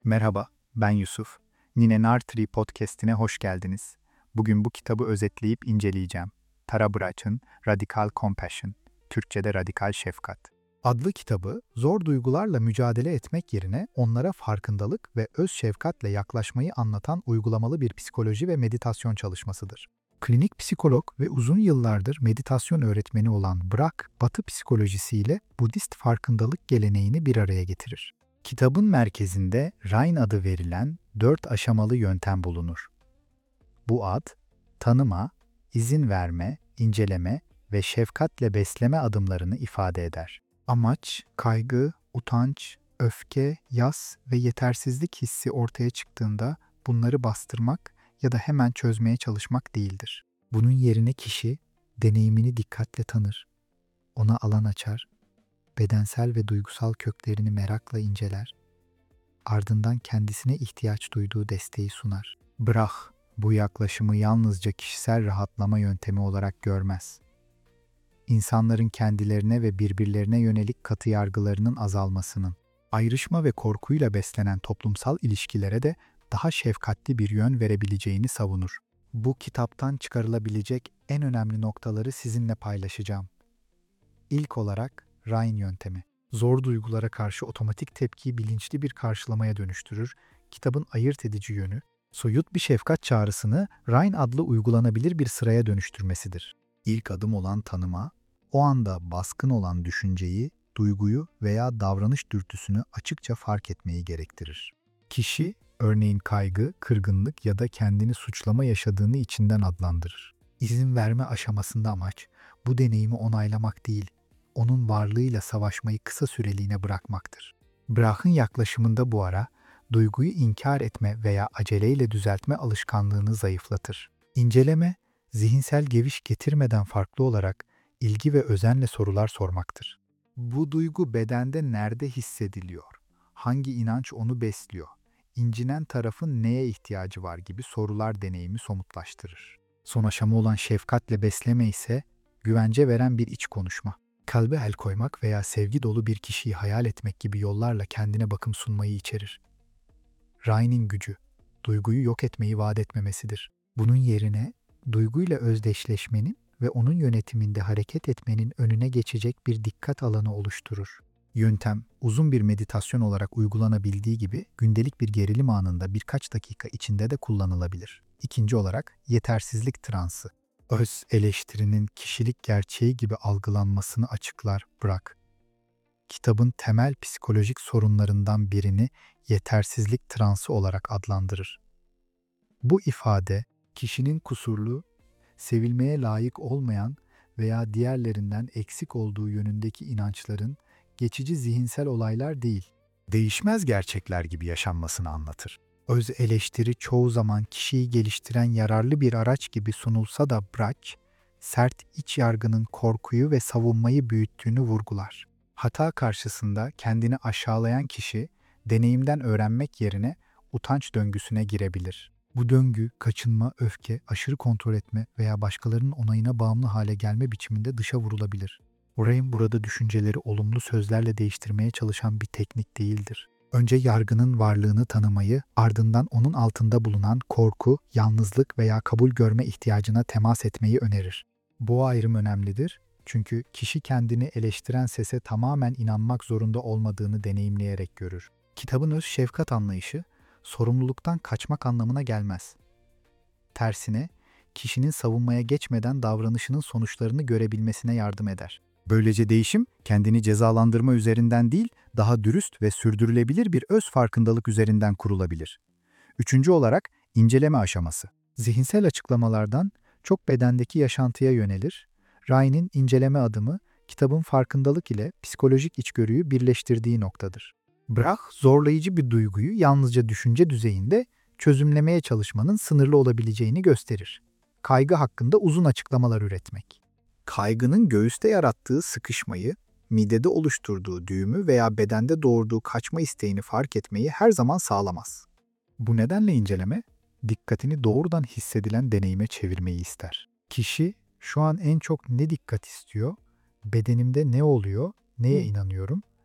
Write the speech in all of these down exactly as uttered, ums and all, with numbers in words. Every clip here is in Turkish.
Merhaba, ben Yusuf. Nine Nartri podcast'ine hoş geldiniz. Bugün bu kitabı özetleyip inceleyeceğim. Tara Brach'ın Radical Compassion, Türkçe'de Radikal Şefkat adlı kitabı, zor duygularla mücadele etmek yerine onlara farkındalık ve öz şefkatle yaklaşmayı anlatan uygulamalı bir psikoloji ve meditasyon çalışmasıdır. Klinik psikolog ve uzun yıllardır meditasyon öğretmeni olan Brak, Batı psikolojisiyle Budist farkındalık geleneğini bir araya getirir. Kitabın merkezinde Rhine adı verilen dört aşamalı yöntem bulunur. Bu ad, tanıma, izin verme, inceleme ve şefkatle besleme adımlarını ifade eder. Amaç, kaygı, utanç, öfke, yas ve yetersizlik hissi ortaya çıktığında bunları bastırmak ya da hemen çözmeye çalışmak değildir. Bunun yerine kişi deneyimini dikkatle tanır, ona alan açar, bedensel ve duygusal köklerini merakla inceler, ardından kendisine ihtiyaç duyduğu desteği sunar. Brach, bu yaklaşımı yalnızca kişisel rahatlama yöntemi olarak görmez. İnsanların kendilerine ve birbirlerine yönelik katı yargılarının azalmasının, ayrışma ve korkuyla beslenen toplumsal ilişkilere de daha şefkatli bir yön verebileceğini savunur. Bu kitaptan çıkarılabilecek en önemli noktaları sizinle paylaşacağım. İlk olarak Rhine yöntemi. Zor duygulara karşı otomatik tepkiyi bilinçli bir karşılamaya dönüştürür. Kitabın ayırt edici yönü, soyut bir şefkat çağrısını Rhine adlı uygulanabilir bir sıraya dönüştürmesidir. İlk adım olan tanıma, o anda baskın olan düşünceyi, duyguyu veya davranış dürtüsünü açıkça fark etmeyi gerektirir. Kişi, örneğin kaygı, kırgınlık ya da kendini suçlama yaşadığını içinden adlandırır. İzin verme aşamasında amaç, bu deneyimi onaylamak değil, onun varlığıyla savaşmayı kısa süreliğine bırakmaktır. Brach'ın yaklaşımında bu ara, duyguyu inkar etme veya aceleyle düzeltme alışkanlığını zayıflatır. İnceleme, zihinsel geviş getirmeden farklı olarak ilgi ve özenle sorular sormaktır. Bu duygu bedende nerede hissediliyor? Hangi inanç onu besliyor? İncinen tarafın neye ihtiyacı var gibi sorular deneyimi somutlaştırır. Son aşama olan şefkatle besleme ise güvence veren bir iç konuşma. Kalbe el koymak veya sevgi dolu bir kişiyi hayal etmek gibi yollarla kendine bakım sunmayı içerir. Rhine'in gücü, duyguyu yok etmeyi vaat etmemesidir. Bunun yerine duyguyla özdeşleşmenin ve onun yönetiminde hareket etmenin önüne geçecek bir dikkat alanı oluşturur. Yöntem, uzun bir meditasyon olarak uygulanabildiği gibi gündelik bir gerilim anında birkaç dakika içinde de kullanılabilir. İkinci olarak yetersizlik transı. Öz eleştirinin kişilik gerçeği gibi algılanmasını açıklar Brach. Kitabın temel psikolojik sorunlarından birini yetersizlik transı olarak adlandırır. Bu ifade, kişinin kusurlu, sevilmeye layık olmayan veya diğerlerinden eksik olduğu yönündeki inançların geçici zihinsel olaylar değil, değişmez gerçekler gibi yaşanmasını anlatır. Öz eleştiri çoğu zaman kişiyi geliştiren yararlı bir araç gibi sunulsa da Brach, sert iç yargının korkuyu ve savunmayı büyüttüğünü vurgular. Hata karşısında kendini aşağılayan kişi, deneyimden öğrenmek yerine utanç döngüsüne girebilir. Bu döngü, kaçınma, öfke, aşırı kontrol etme veya başkalarının onayına bağımlı hale gelme biçiminde dışa vurulabilir. Rhine burada düşünceleri olumlu sözlerle değiştirmeye çalışan bir teknik değildir. Önce yargının varlığını tanımayı, ardından onun altında bulunan korku, yalnızlık veya kabul görme ihtiyacına temas etmeyi önerir. Bu ayrım önemlidir çünkü kişi kendini eleştiren sese tamamen inanmak zorunda olmadığını deneyimleyerek görür. Kitabın öz şefkat anlayışı, sorumluluktan kaçmak anlamına gelmez. Tersine, kişinin savunmaya geçmeden davranışının sonuçlarını görebilmesine yardım eder. Böylece değişim, kendini cezalandırma üzerinden değil, daha dürüst ve sürdürülebilir bir öz farkındalık üzerinden kurulabilir. Üçüncü olarak, inceleme aşaması. Zihinsel açıklamalardan çok bedendeki yaşantıya yönelir. Rhine'in inceleme adımı, kitabın farkındalık ile psikolojik içgörüyü birleştirdiği noktadır. Brach, zorlayıcı bir duyguyu yalnızca düşünce düzeyinde çözümlemeye çalışmanın sınırlı olabileceğini gösterir. Kaygı hakkında uzun açıklamalar üretmek. Kaygının göğüste yarattığı sıkışmayı, midede oluşturduğu düğümü veya bedende doğurduğu kaçma isteğini fark etmeyi her zaman sağlamaz. Bu nedenle inceleme, dikkatini doğrudan hissedilen deneyime çevirmeyi ister. Kişi, şu an en çok ne dikkat istiyor, bedenimde ne oluyor, neye inanıyorum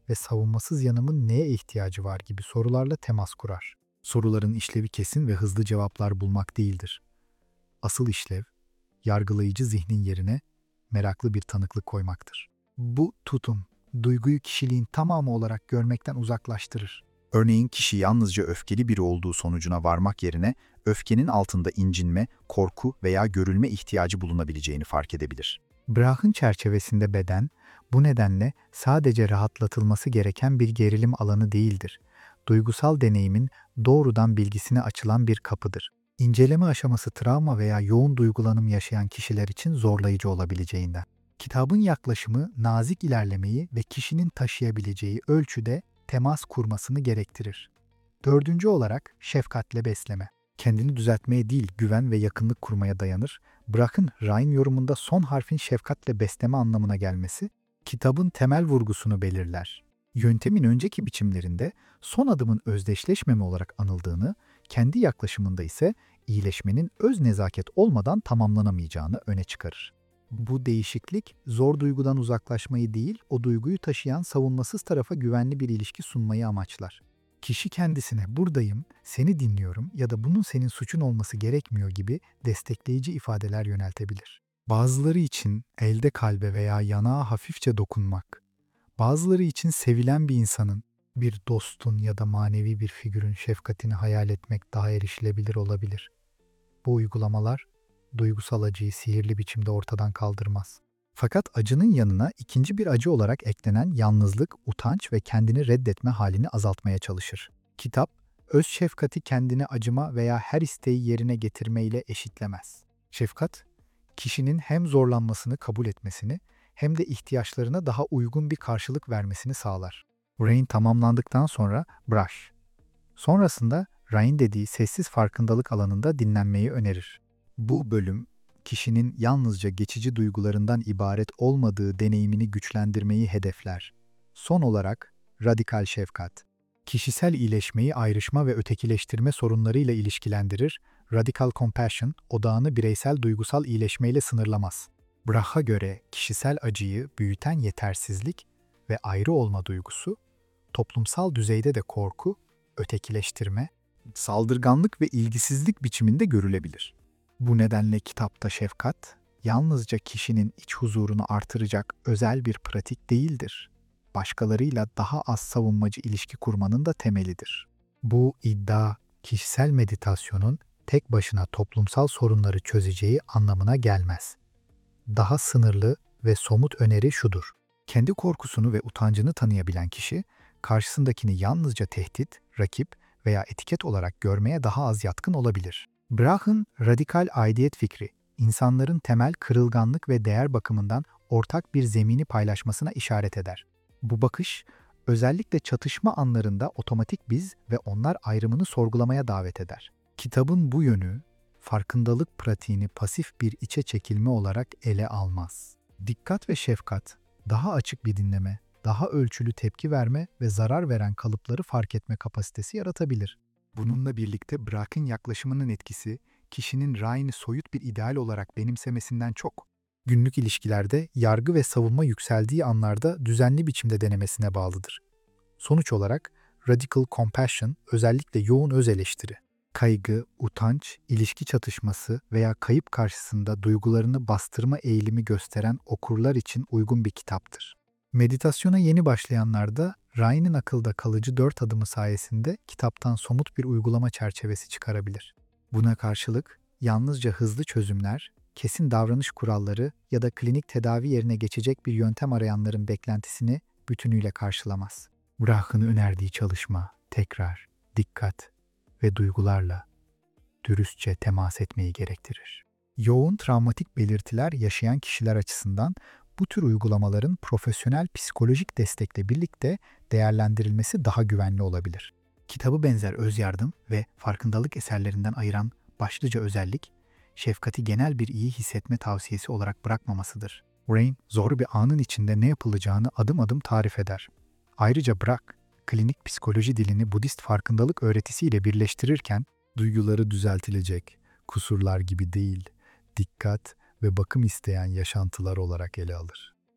ve savunmasız yanımın neye ihtiyacı var gibi sorularla temas kurar. Soruların işlevi kesin ve hızlı cevaplar bulmak değildir. Asıl işlev, yargılayıcı zihnin yerine meraklı bir tanıklık koymaktır. Bu tutum, duyguyu kişiliğin tamamı olarak görmekten uzaklaştırır. Örneğin kişi yalnızca öfkeli biri olduğu sonucuna varmak yerine öfkenin altında incinme, korku veya görülme ihtiyacı bulunabileceğini fark edebilir. Brach'ın çerçevesinde beden, bu nedenle sadece rahatlatılması gereken bir gerilim alanı değildir. Duygusal deneyimin doğrudan bilgisine açılan bir kapıdır. İnceleme aşaması travma veya yoğun duygulanım yaşayan kişiler için zorlayıcı olabileceğinden. Kitabın yaklaşımı nazik ilerlemeyi ve kişinin taşıyabileceği ölçüde temas kurmasını gerektirir. Dördüncü olarak şefkatle besleme. Kendini düzeltmeye değil, güven ve yakınlık kurmaya dayanır. Brach'ın Ryan yorumunda son harfin şefkatle besleme anlamına gelmesi, kitabın temel vurgusunu belirler. Yöntemin önceki biçimlerinde son adımın özdeşleşmeme olarak anıldığını, kendi yaklaşımında ise iyileşmenin öz nezaket olmadan tamamlanamayacağını öne çıkarır. Bu değişiklik zor duygudan uzaklaşmayı değil, o duyguyu taşıyan savunmasız tarafa güvenli bir ilişki sunmayı amaçlar. Kişi kendisine buradayım, seni dinliyorum ya da bunun senin suçun olması gerekmiyor gibi destekleyici ifadeler yöneltebilir. Bazıları için elde kalbe veya yanağa hafifçe dokunmak, bazıları için sevilen bir insanın, bir dostun ya da manevi bir figürün şefkatini hayal etmek daha erişilebilir olabilir. Bu uygulamalar duygusal acıyı sihirli biçimde ortadan kaldırmaz. Fakat acının yanına ikinci bir acı olarak eklenen yalnızlık, utanç ve kendini reddetme halini azaltmaya çalışır. Kitap, öz şefkati kendine acıma veya her isteği yerine getirmeyle eşitlemez. Şefkat, kişinin hem zorlanmasını kabul etmesini hem de ihtiyaçlarına daha uygun bir karşılık vermesini sağlar. Ryan tamamlandıktan sonra Brach, sonrasında Ryan dediği sessiz farkındalık alanında dinlenmeyi önerir. Bu bölüm, kişinin yalnızca geçici duygularından ibaret olmadığı deneyimini güçlendirmeyi hedefler. Son olarak, radikal şefkat. Kişisel iyileşmeyi ayrışma ve ötekileştirme sorunlarıyla ilişkilendirir, radical compassion, odağını bireysel duygusal iyileşmeyle sınırlamaz. Brach'a göre kişisel acıyı büyüten yetersizlik ve ayrı olma duygusu, toplumsal düzeyde de korku, ötekileştirme, saldırganlık ve ilgisizlik biçiminde görülebilir. Bu nedenle kitapta şefkat, yalnızca kişinin iç huzurunu artıracak özel bir pratik değildir. Başkalarıyla daha az savunmacı ilişki kurmanın da temelidir. Bu iddia, kişisel meditasyonun tek başına toplumsal sorunları çözeceği anlamına gelmez. Daha sınırlı ve somut öneri şudur. Kendi korkusunu ve utancını tanıyabilen kişi, karşısındakini yalnızca tehdit, rakip veya etiket olarak görmeye daha az yatkın olabilir. Brach'ın radikal aidiyet fikri, insanların temel kırılganlık ve değer bakımından ortak bir zemini paylaşmasına işaret eder. Bu bakış, özellikle çatışma anlarında otomatik biz ve onlar ayrımını sorgulamaya davet eder. Kitabın bu yönü, farkındalık pratiğini pasif bir içe çekilme olarak ele almaz. Dikkat ve şefkat, daha açık bir dinleme, daha ölçülü tepki verme ve zarar veren kalıpları fark etme kapasitesi yaratabilir. Bununla birlikte Brach'ın yaklaşımının etkisi, kişinin Ryan'ı soyut bir ideal olarak benimsemesinden çok, günlük ilişkilerde yargı ve savunma yükseldiği anlarda düzenli biçimde denemesine bağlıdır. Sonuç olarak, radical compassion özellikle yoğun öz eleştiri, kaygı, utanç, ilişki çatışması veya kayıp karşısında duygularını bastırma eğilimi gösteren okurlar için uygun bir kitaptır. Meditasyona yeni başlayanlarda Ryan'ın akılda kalıcı dört adımı sayesinde kitaptan somut bir uygulama çerçevesi çıkarabilir. Buna karşılık yalnızca hızlı çözümler, kesin davranış kuralları ya da klinik tedavi yerine geçecek bir yöntem arayanların beklentisini bütünüyle karşılamaz. Brach'ın önerdiği çalışma, tekrar, dikkat ve duygularla dürüstçe temas etmeyi gerektirir. Yoğun travmatik belirtiler yaşayan kişiler açısından bu tür uygulamaların profesyonel psikolojik destekle birlikte değerlendirilmesi daha güvenli olabilir. Kitabı benzer öz yardım ve farkındalık eserlerinden ayıran başlıca özellik, şefkati genel bir iyi hissetme tavsiyesi olarak bırakmamasıdır. Ryan, zor bir anın içinde ne yapılacağını adım adım tarif eder. Ayrıca Brach, klinik psikoloji dilini Budist farkındalık öğretisiyle birleştirirken, duyguları düzeltilecek, kusurlar gibi değil, dikkat ve bakım isteyen yaşantılar olarak ele alır.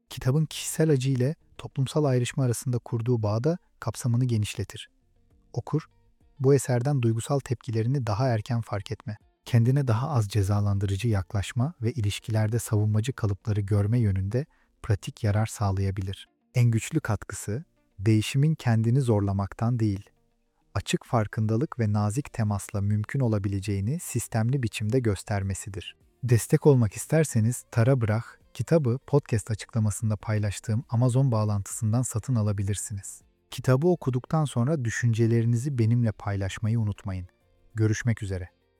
Kitabın kişisel acı ile toplumsal ayrışma arasında kurduğu bağ da kapsamını genişletir. Okur, bu eserden duygusal tepkilerini daha erken fark etme, kendine daha az cezalandırıcı yaklaşma ve ilişkilerde savunmacı kalıpları görme yönünde pratik yarar sağlayabilir. En güçlü katkısı, değişimin kendini zorlamaktan değil, açık farkındalık ve nazik temasla mümkün olabileceğini sistemli biçimde göstermesidir. Destek olmak isterseniz Tara Brach kitabı podcast açıklamasında paylaştığım Amazon bağlantısından satın alabilirsiniz. Kitabı okuduktan sonra düşüncelerinizi benimle paylaşmayı unutmayın. Görüşmek üzere.